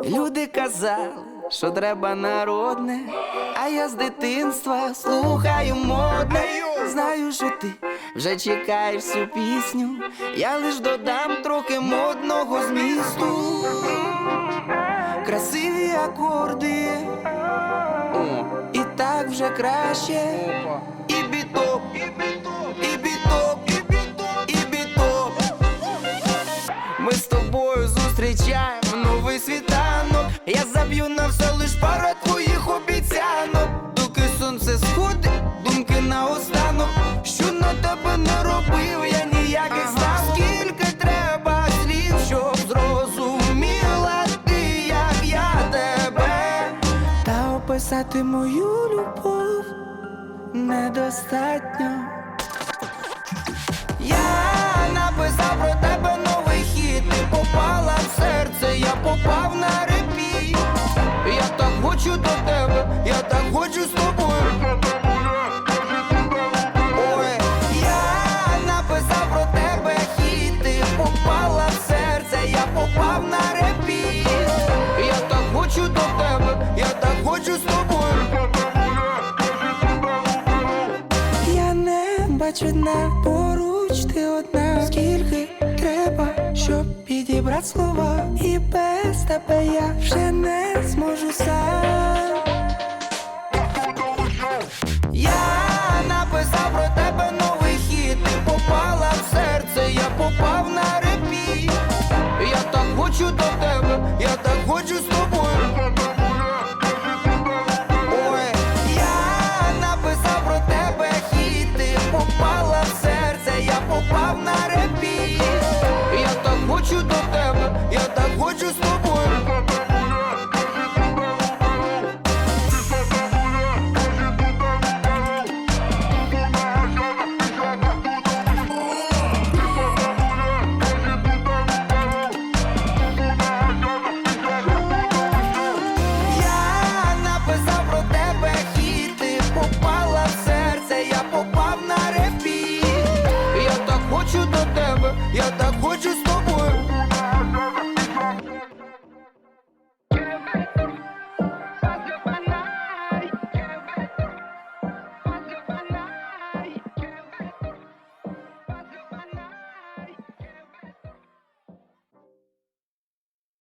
Люди казали, що треба народне, а я з дитинства слухаю модне. Знаю, що ти вже чекаєш цю пісню, я лиш додам трохи модного змісту. Красиві акорди, і так вже краще. І біток, і біток, і біток. Ми з тобою зустрічаємо новий світанок. Я заб'ю на все лиш пару твоїх обіцянок. Доки сонце сходить, думки наостанок. Що на тебе не робив, я ніяких знав. Скільки треба слів, щоб зрозуміла ти, як я тебе. Та описати мою любов недостатньо. Я написав про тебе новий хіт. Ти попала в серце, я попав на репіт. Я так хочу до тебе, я так хочу з тобою. Ой, я написав про тебе хіт. Ти попала в серце, я попав на репіт. Я так хочу до тебе, я так хочу з тобою. Я не бачу дна, поруч ти одна. Скільки треба, щоб підібрати слова, і без тебе я вже не зможу сам. Я написав про тебе новий хіт. Ти попала в серце, я попав на репіт. Я так хочу до тебе, я так хочу з тобою. Ой, я написав про тебе хіт. Ти попала в серце, я попав на репіт. Я так хочу до тебе, я так хочу з тобою. Я написав про тебе хіт. Ти попала в серце, я попав на репіт. Я так хочу до тебе, я так хочу з тобою.